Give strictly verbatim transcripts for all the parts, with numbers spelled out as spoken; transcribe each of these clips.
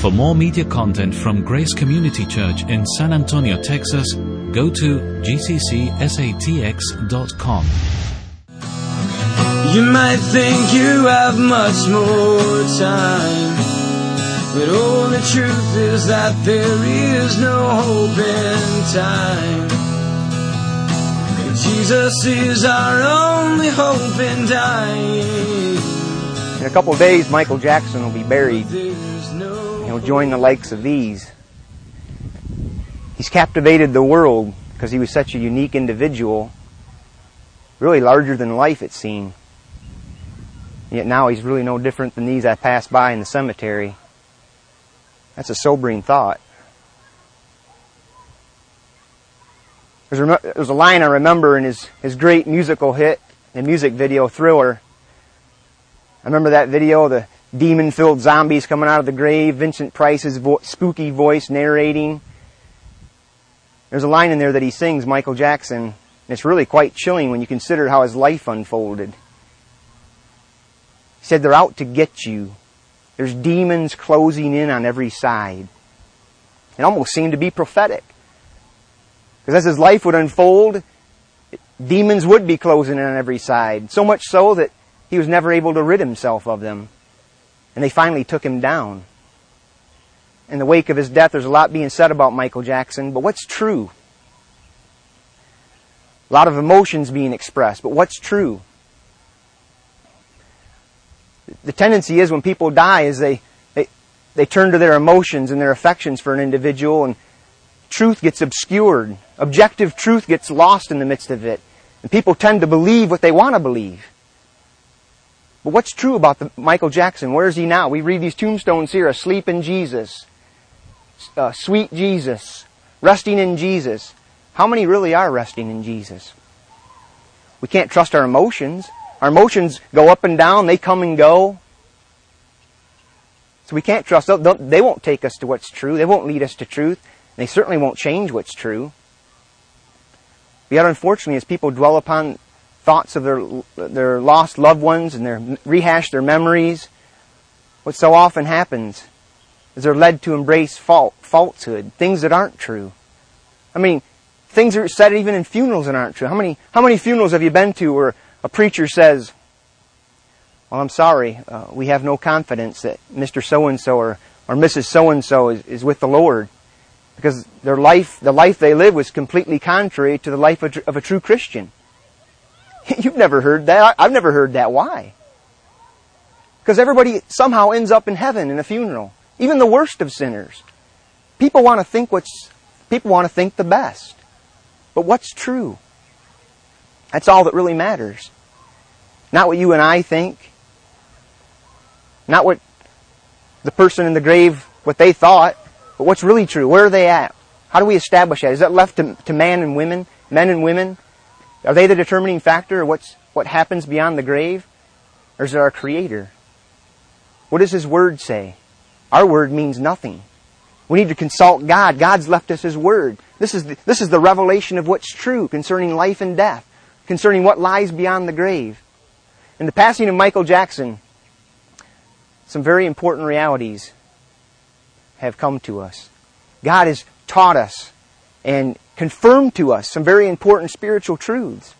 For more media content from Grace Community Church in San Antonio, Texas, go to g c c s a t x dot com. You might think you have much more time, but all the truth is that there is no hope in time. Jesus is our only hope in dying. In a couple of days, Michael Jackson will be buried. He'll join the likes of these. He's captivated the world because he was such a unique individual, really larger than life it seemed. Yet now he's really no different than these I passed by in the cemetery. That's a sobering thought. There's a, there's a line I remember in his, his great musical hit, the music video Thriller. I remember that video, the demon-filled zombies coming out of the grave, Vincent Price's vo- spooky voice narrating. There's a line in there that he sings, Michael Jackson, and it's really quite chilling when you consider how his life unfolded. He said, "They're out to get you. There's demons closing in on every side." It almost seemed to be prophetic. Because as his life would unfold, demons would be closing in on every side. So much so that he was never able to rid himself of them. And they finally took him down. In the wake of his death, there's a lot being said about Michael Jackson, but what's true? A lot of emotions being expressed, but what's true? The tendency is when people die is they, they, they turn to their emotions and their affections for an individual, and truth gets obscured. Objective truth gets lost in the midst of it. And people tend to believe what they want to believe. But what's true about the Michael Jackson? Where is he now? We read these tombstones here, asleep in Jesus, uh, sweet Jesus, resting in Jesus. How many really are resting in Jesus? We can't trust our emotions. Our emotions go up and down, they come and go. So we can't trust them. They won't take us to what's true. They won't lead us to truth. They certainly won't change what's true. Yet unfortunately, as people dwell upon thoughts of their their lost loved ones and their rehash their memories, what so often happens is they're led to embrace fault, falsehood, things that aren't true. I mean, things are said even in funerals that aren't true. How many how many funerals have you been to where a preacher says, "Well, I'm sorry, uh, we have no confidence that Mister So-and-so or, or Missus So-and-so is, is with the Lord," because their life, the life they live was completely contrary to the life of, of a true Christian. You've never heard that. I've never heard that. Why? Because everybody somehow ends up in heaven in a funeral. Even the worst of sinners. People want to think what's, people want to think the best. But what's true? That's all that really matters. Not what you and I think. Not what the person in the grave, what they thought. But what's really true? Where are they at? How do we establish that? Is that left to, to man and women? Men and women? Are they the determining factor of what's, what happens beyond the grave? Or is it our Creator? What does His Word say? Our Word means nothing. We need to consult God. God's left us His Word. This is the, this is the revelation of what's true concerning life and death, concerning what lies beyond the grave. In the passing of Michael Jackson, some very important realities have come to us. God has taught us and confirmed to us some very important spiritual truths.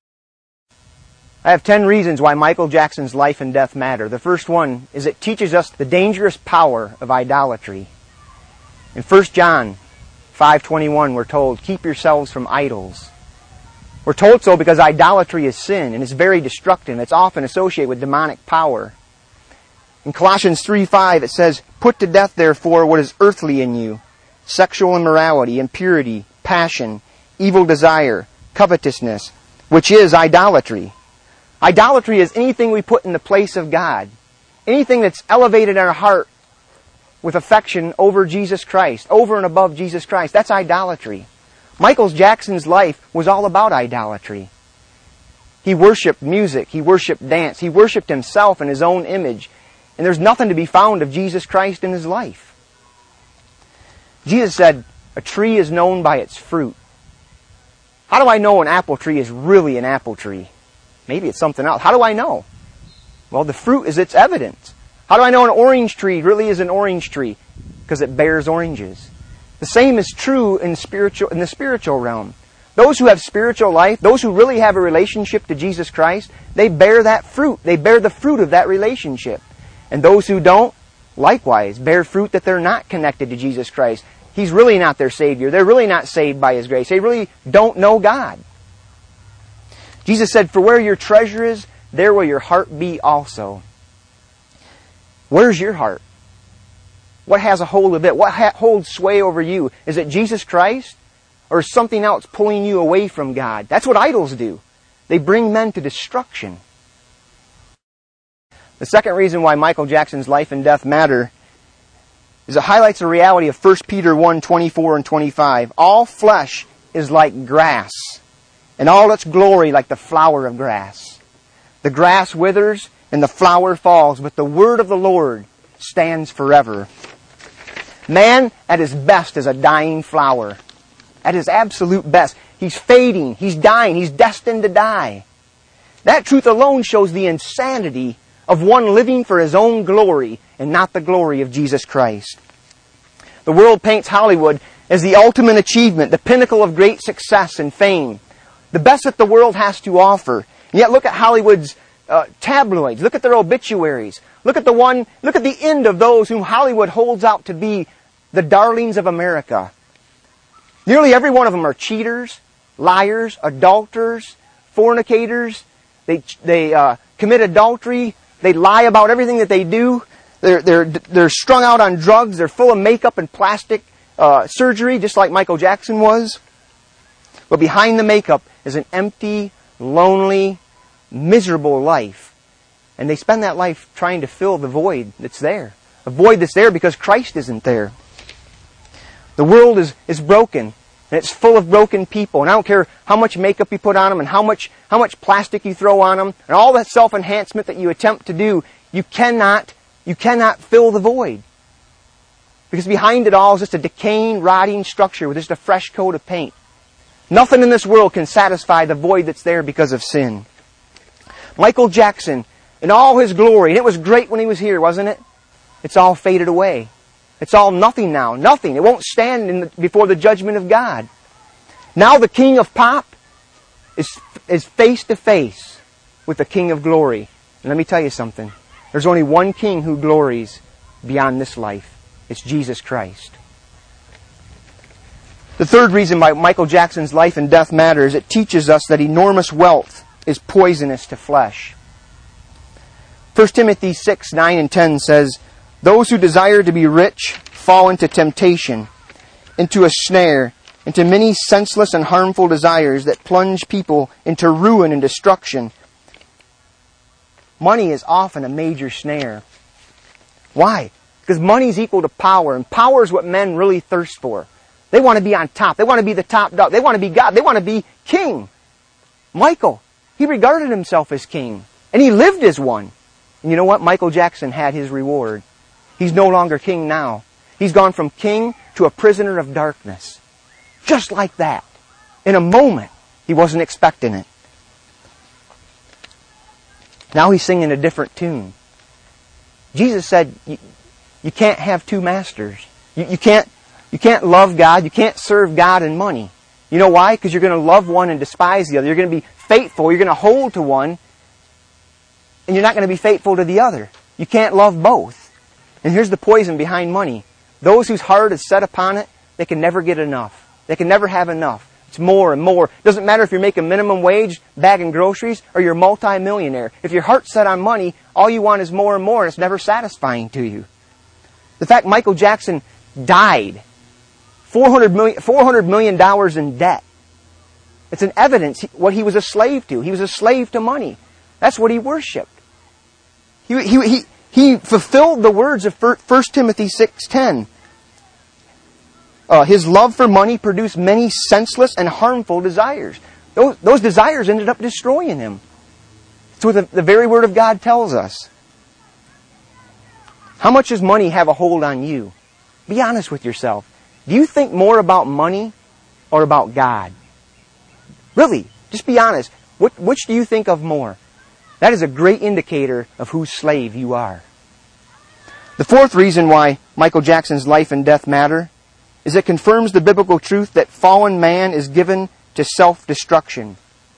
I have ten reasons why Michael Jackson's life and death matter. The first one is it teaches us the dangerous power of idolatry. In First John five twenty-one, we're told, "Keep yourselves from idols." We're told so because idolatry is sin and it's very destructive. It's often associated with demonic power. In Colossians three five, it says, "Put to death, therefore, what is earthly in you, sexual immorality, impurity, passion, evil desire, covetousness, which is idolatry." Idolatry is anything we put in the place of God. Anything that's elevated our heart with affection over Jesus Christ, over and above Jesus Christ. That's idolatry. Michael Jackson's life was all about idolatry. He worshipped music. He worshipped dance. He worshipped himself in his own image. And there's nothing to be found of Jesus Christ in his life. Jesus said, "A tree is known by its fruit." How do I know an apple tree is really an apple tree? Maybe it's something else. How do I know? Well, the fruit is its evidence. How do I know an orange tree really is an orange tree? because it bears oranges. The same is true in spiritual in the spiritual realm. Those who have spiritual life, those who really have a relationship to Jesus Christ, they bear that fruit. They bear the fruit of that relationship. And those who don't, likewise, bear fruit that they're not connected to Jesus Christ. He's really not their Savior. They're really not saved by His grace. They really don't know God. Jesus said, "For where your treasure is, there will your heart be also." Where's your heart? What has a hold of it? What ha- holds sway over you? Is it Jesus Christ? Or is something else pulling you away from God? That's what idols do. They bring men to destruction. The second reason why Michael Jackson's life and death matter is it highlights the reality of First Peter one, twenty-four and twenty-five. All flesh is like grass, and all its glory like the flower of grass. The grass withers and the flower falls, but the word of the Lord stands forever. Man at his best is a dying flower. At his absolute best. He's fading. He's dying. He's destined to die. That truth alone shows the insanity of one living for his own glory and not the glory of Jesus Christ. The world paints Hollywood as the ultimate achievement, the pinnacle of great success and fame. The best that the world has to offer. And yet look at Hollywood's uh, tabloids. Look at their obituaries. Look at the one, look at the end of those whom Hollywood holds out to be the darlings of America. Nearly every one of them are cheaters, liars, adulterers, fornicators. They they uh, commit adultery. They lie about everything that they do. They're they're they're strung out on drugs. They're full of makeup and plastic uh, surgery, just like Michael Jackson was. But behind the makeup is an empty, lonely, miserable life, and they spend that life trying to fill the void that's there. A void that's there because Christ isn't there. The world is is broken. And it's full of broken people. And I don't care how much makeup you put on them and how much how much plastic you throw on them and all that self-enhancement that you attempt to do, you cannot you cannot fill the void. Because behind it all is just a decaying, rotting structure with just a fresh coat of paint. Nothing in this world can satisfy the void that's there because of sin. Michael Jackson, in all his glory, and it was great when he was here, wasn't it? It's all faded away. It's all nothing now. Nothing. It won't stand in the, before the judgment of God. Now the king of pop is is face to face with the king of glory. And let me tell you something. There's only one king who glories beyond this life. It's Jesus Christ. The third reason why Michael Jackson's life and death matters, it teaches us that enormous wealth is poisonous to flesh. First Timothy six, nine and ten says, "Those who desire to be rich fall into temptation, into a snare, into many senseless and harmful desires that plunge people into ruin and destruction." Money is often a major snare. Why? Because money is equal to power, and power is what men really thirst for. They want to be on top. They want to be the top dog. They want to be God. They want to be king. Michael, he regarded himself as king, and he lived as one. And you know what? Michael Jackson had his reward. He's no longer king now. He's gone from king to a prisoner of darkness. Just like that. In a moment. He wasn't expecting it. Now he's singing a different tune. Jesus said, you, you can't have two masters. You, you can't, you can't love God. You can't serve God and money. You know why? Because you're going to love one and despise the other. You're going to be faithful. You're going to hold to one. And you're not going to be faithful to the other. You can't love both. And here's the poison behind money. Those whose heart is set upon it, they can never get enough. They can never have enough. It's more and more. It doesn't matter if you're making minimum wage, bagging groceries, or you're a multi-millionaire. If your heart's set on money, all you want is more and more, and it's never satisfying to you. The fact Michael Jackson died, four hundred million, four hundred million dollars in debt. It's an evidence what he was a slave to. He was a slave to money. That's what he worshipped. He, he, he, he fulfilled the words of First Timothy six ten. Uh, his love for money produced many senseless and harmful desires. Those, those desires ended up destroying him. That's what the, the very Word of God tells us. How much does money have a hold on you? Be honest with yourself. Do you think more about money or about God? Really, just be honest. What, which do you think of more? That is a great indicator of whose slave you are. The fourth reason why Michael Jackson's life and death matter is it confirms the biblical truth that fallen man is given to self-destruction.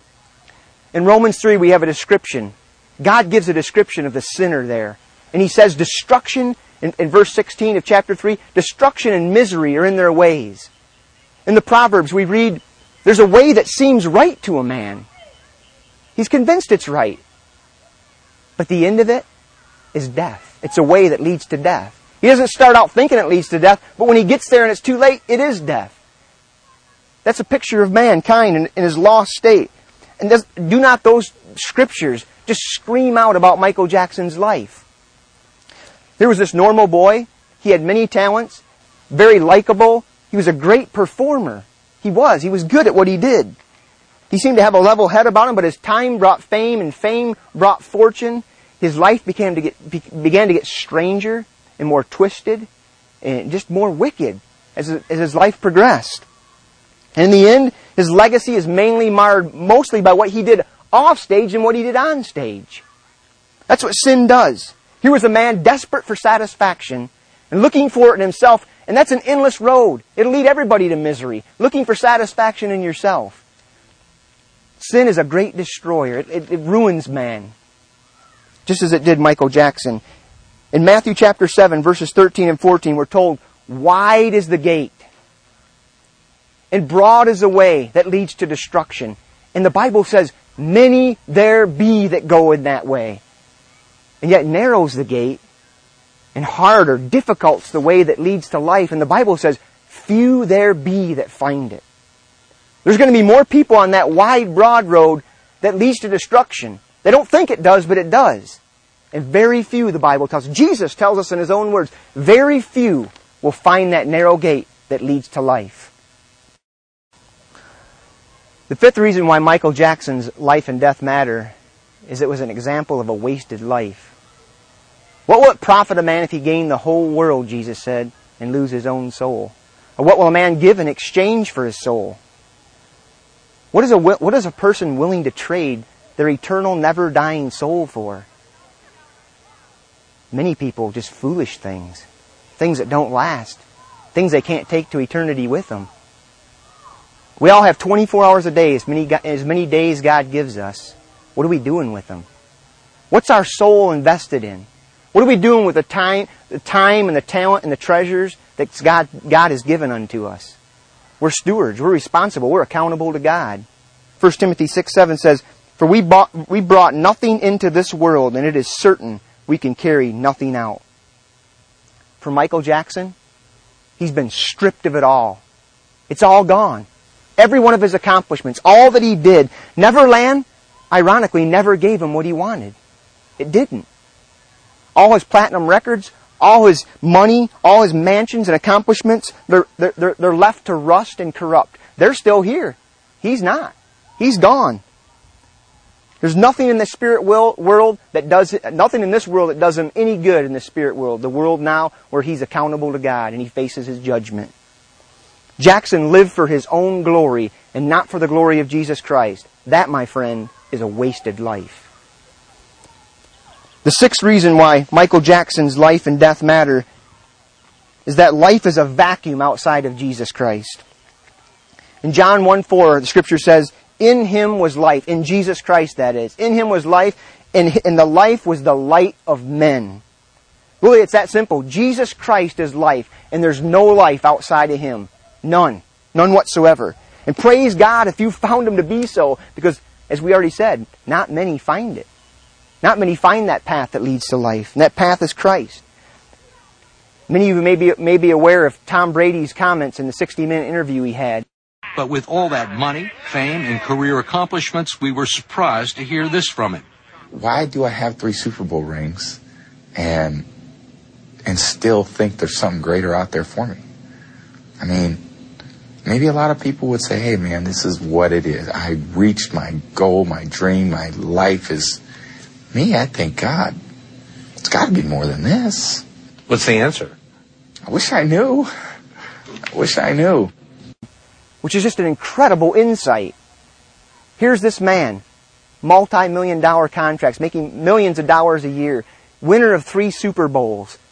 In Romans three, we have a description. God gives a description of the sinner there. And He says destruction, in, in verse sixteen of chapter three, destruction and misery are in their ways. In the Proverbs, we read, there's a way that seems right to a man. He's convinced it's right. But the end of it is death. It's a way that leads to death. He doesn't start out thinking it leads to death, but when he gets there and it's too late, it is death. That's a picture of mankind in, in his lost state. And does, do not those scriptures just scream out about Michael Jackson's life? There was this normal boy. He had many talents, very likable. He was a great performer. He was. He was good at what he did. He seemed to have a level head about him, but as time brought fame and fame brought fortune, his life began to get began to get stranger and more twisted and just more wicked as, as his life progressed. And in the end, his legacy is mainly marred mostly by what he did off stage and what he did on stage. That's what sin does. Here was a man desperate for satisfaction and looking for it in himself, and that's an endless road. It'll lead everybody to misery, looking for satisfaction in yourself. Sin is a great destroyer. It, it, it ruins man, just as it did Michael Jackson. In Matthew chapter seven, verses thirteen and fourteen, we're told, wide is the gate, and broad is the way that leads to destruction. And the Bible says, many there be that go in that way. And yet narrow's the gate, and hard or difficult's the way that leads to life. And the Bible says, few there be that find it. There's going to be more people on that wide, broad road that leads to destruction. They don't think it does, but it does. And very few, the Bible tells us. Jesus tells us in His own words, very few will find that narrow gate that leads to life. The fifth reason why Michael Jackson's life and death matter is it was an example of a wasted life. What will it profit a man if he gain the whole world, Jesus said, and lose his own soul? Or what will a man give in exchange for his soul? What is a, what is a person willing to trade their eternal, never-dying soul for? Many people just foolish things. Things that don't last. Things they can't take to eternity with them. We all have twenty-four hours a day, as many, as many days God gives us. What are we doing with them? What's our soul invested in? What are we doing with the time, the time and the talent and the treasures that God, God has given unto us? We're stewards. We're responsible. We're accountable to God. First Timothy six seven says, For we, bought, we brought nothing into this world, and it is certain we can carry nothing out. For Michael Jackson, he's been stripped of it all. It's all gone. Every one of his accomplishments, all that he did. Neverland, ironically, never gave him what he wanted. It didn't. All his platinum records, all his money, all his mansions and accomplishments, they're, they're, they're left to rust and corrupt. They're still here. He's not. He's gone. There's nothing in the spirit world that does nothing in this world that does him any good in the spirit world. The world now where he's accountable to God and he faces his judgment. Jackson lived for his own glory and not for the glory of Jesus Christ. That, my friend, is a wasted life. The sixth reason why Michael Jackson's life and death matter is that life is a vacuum outside of Jesus Christ. In John one four, the Scripture says, In Him was life. In Jesus Christ, that is. In Him was life, and, and the life was the light of men. Really, it's that simple. Jesus Christ is life, and there's no life outside of Him. None. None whatsoever. And praise God if you found Him to be so, because, as we already said, not many find it. Not many find that path that leads to life, and that path is Christ. Many of you may be, may be aware of Tom Brady's comments in the sixty minute interview he had. But with all that money, fame, and career accomplishments, we were surprised to hear this from him. Why do I have three Super Bowl rings and and still think there's something greater out there for me? I mean, maybe a lot of people would say, hey, man, this is what it is. I reached my goal, my dream, my life is... Me, I think, God, it's got to be more than this. What's the answer? I wish I knew. I wish I knew. Which is just an incredible insight. Here's this man, multi-million dollar contracts, making millions of dollars a year, winner of three Super Bowls,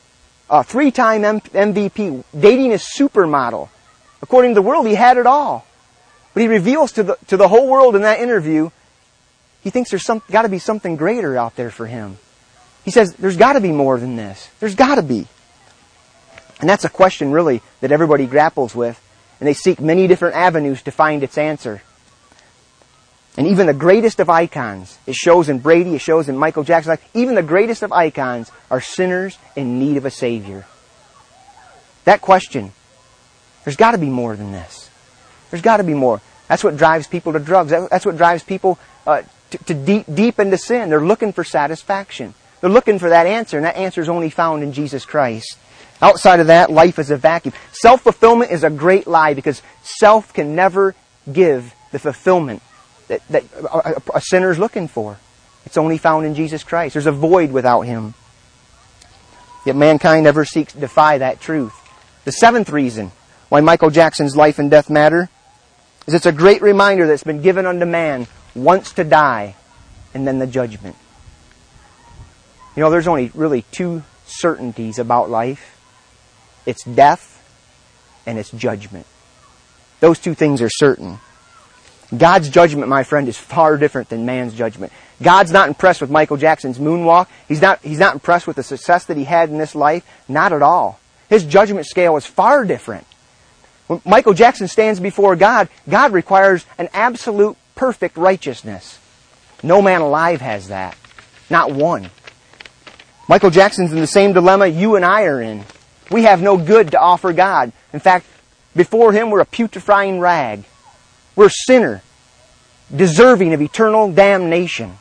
a three-time M V P, dating a supermodel. According to the world, he had it all. But he reveals to the, to the whole world in that interview, he thinks there's some, got to be something greater out there for him. He says, there's got to be more than this. There's got to be. And that's a question, really, that everybody grapples with. And they seek many different avenues to find its answer. And even the greatest of icons, it shows in Brady, it shows in Michael Jackson's life, even the greatest of icons are sinners in need of a Savior. That question, there's got to be more than this. There's got to be more. That's what drives people to drugs. That's what drives people uh, to, to deep, deep into sin. They're looking for satisfaction. They're looking for that answer, and that answer is only found in Jesus Christ. Outside of that, life is a vacuum. Self-fulfillment is a great lie because self can never give the fulfillment that, that a, a sinner is looking for. It's only found in Jesus Christ. There's a void without Him. Yet mankind never seeks to defy that truth. The seventh reason why Michael Jackson's life and death matter is it's a great reminder that's been given unto man once to die and then the judgment. You know, there's only really two certainties about life. It's death and it's judgment. Those two things are certain. God's judgment, my friend, is far different than man's judgment. God's not impressed with Michael Jackson's moonwalk. He's not, he's not impressed with the success that he had in this life. Not at all. His judgment scale is far different. When Michael Jackson stands before God, God requires an absolute perfect righteousness. No man alive has that. Not one. Michael Jackson's in the same dilemma you and I are in. We have no good to offer God. In fact, before Him we're a putrefying rag. We're a sinner, deserving of eternal damnation.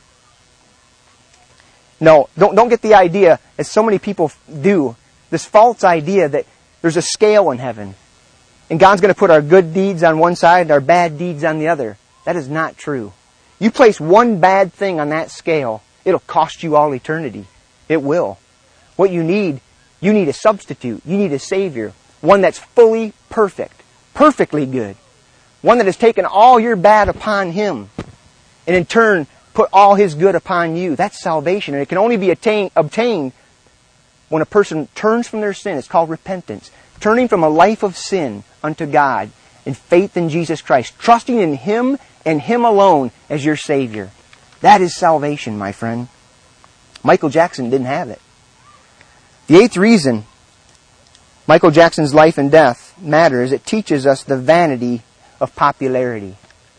No, don't, don't get the idea, as so many people do, this false idea that there's a scale in heaven. And God's going to put our good deeds on one side and our bad deeds on the other. That is not true. You place one bad thing on that scale, it'll cost you all eternity. It will. What you need, you need a substitute. You need a Savior. One that's fully perfect. Perfectly good. One that has taken all your bad upon Him. And in turn, put all His good upon you. That's salvation. And it can only be attain, obtained when a person turns from their sin. It's called repentance. Turning from a life of sin unto God in faith in Jesus Christ. Trusting in Him and Him alone as your Savior. That is salvation, my friend. Michael Jackson didn't have it. The eighth reason Michael Jackson's life and death matters, it teaches us the vanity of popularity.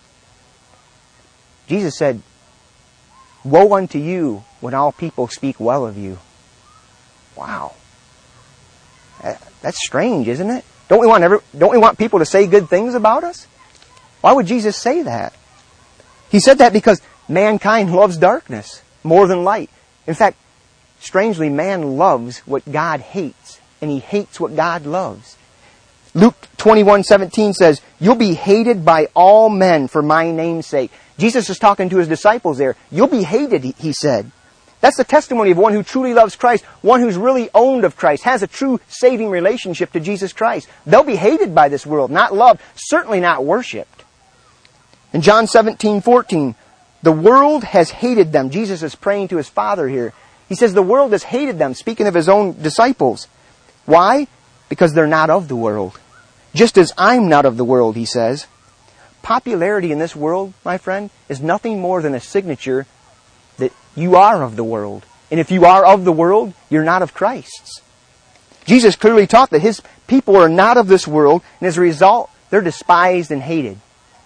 Jesus said, "Woe unto you when all people speak well of you." Wow. That's strange, isn't it? Don't we want every, don't we want people to say good things about us? Why would Jesus say that? He said that because mankind loves darkness more than light. In fact, strangely, man loves what God hates, and he hates what God loves. Luke twenty-one seventeen says, "You'll be hated by all men for my name's sake." Jesus is talking to His disciples there. You'll be hated, He said. That's the testimony of one who truly loves Christ, one who's really owned of Christ, has a true saving relationship to Jesus Christ. They'll be hated by this world, not loved, certainly not worshipped. In John seventeen fourteen, the world has hated them. Jesus is praying to His Father here. He says the world has hated them, speaking of His own disciples. Why? Because they're not of the world. Just as I'm not of the world, He says. Popularity in this world, my friend, is nothing more than a signature that you are of the world. And if you are of the world, you're not of Christ's. Jesus clearly taught that His people are not of this world, and as a result, they're despised and hated.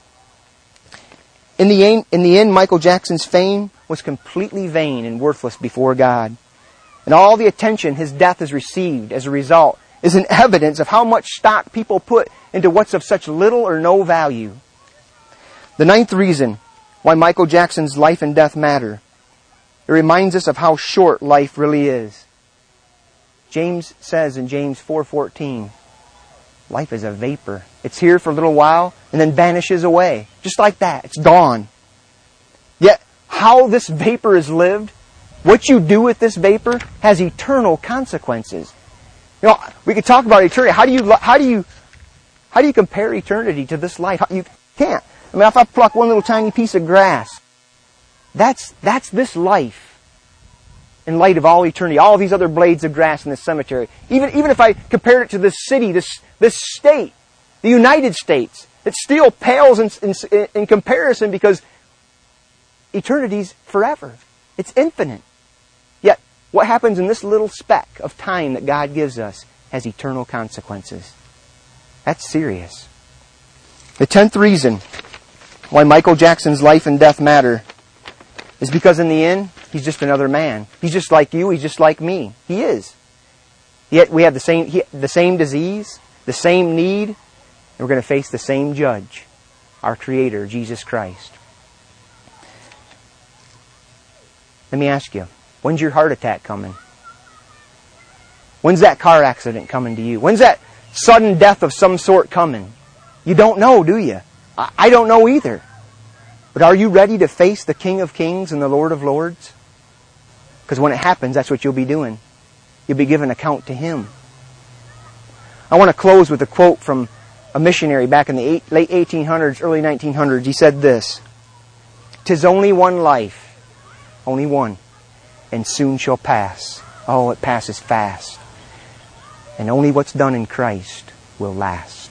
In the end, in the end, Michael Jackson's fame was completely vain and worthless before God. And all the attention his death has received as a result is an evidence of how much stock people put into what's of such little or no value. The ninth reason why Michael Jackson's life and death matter, it reminds us of how short life really is. James says in James four fourteen, life is a vapor. It's here for a little while and then vanishes away. Just like that. It's gone. Yet, how this vapor is lived, what you do with this vapor, has eternal consequences. You know, we could talk about eternity. How do you, how do you, how do you compare eternity to this life? You can't. I mean, if I pluck one little tiny piece of grass, that's, that's this life. in light of all eternity, all these other blades of grass in the cemetery. Even, even if I compared it to this city, this, this state, the United States, it still pales in, in, in comparison because eternity's forever. It's infinite. Yet, what happens in this little speck of time that God gives us has eternal consequences. That's serious. The tenth reason why Michael Jackson's life and death matter is because in the end, he's just another man. He's just like you. He's just like me. He is. Yet we have the same, he, the same disease, the same need, and we're going to face the same judge, our Creator, Jesus Christ. Let me ask you, when's your heart attack coming? When's that car accident coming to you? When's that sudden death of some sort coming? You don't know, do you? I don't know either. But are you ready to face the King of Kings and the Lord of Lords? Because when it happens, that's what you'll be doing. You'll be giving account to Him. I want to close with a quote from a missionary back in the eight, late eighteen hundreds, early nineteen hundreds. He said this, "'Tis only one life, only one, and soon shall pass. Oh, it passes fast. And only what's done in Christ will last."